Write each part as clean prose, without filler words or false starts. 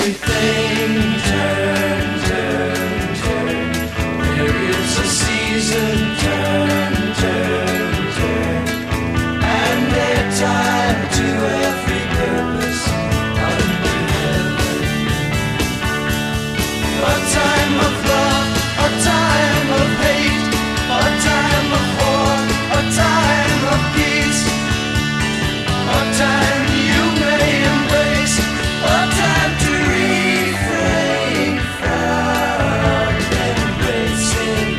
everything turn, turn, turn. There is a season, turn, turn, turn. And a time to every purpose under heaven. A time of love, a time of hate, a time of war, a time of peace, a time you may embrace, a time to refrain from embracing.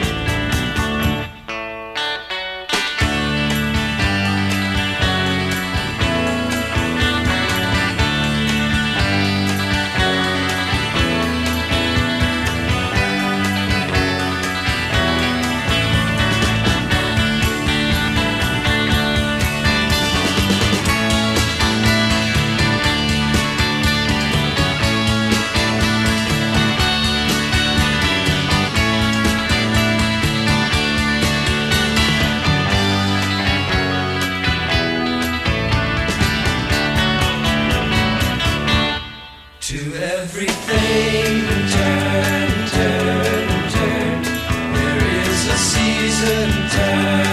To everything turn, turn, turn. There is a season, turn.